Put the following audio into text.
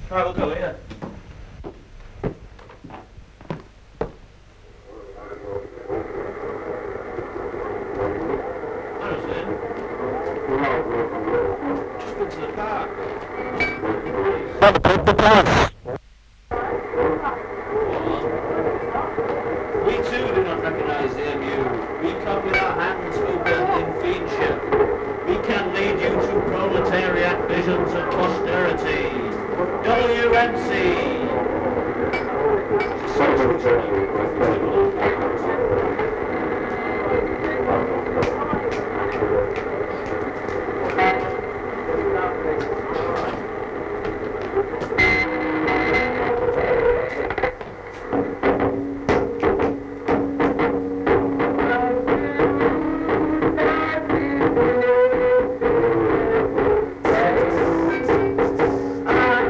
Right, we'll go here. Honestly, just been to the park. The pass. We too do not recognise the MU. We come with our hands open in fiendship. We can lead you to proletariat visions of posterity. WMC.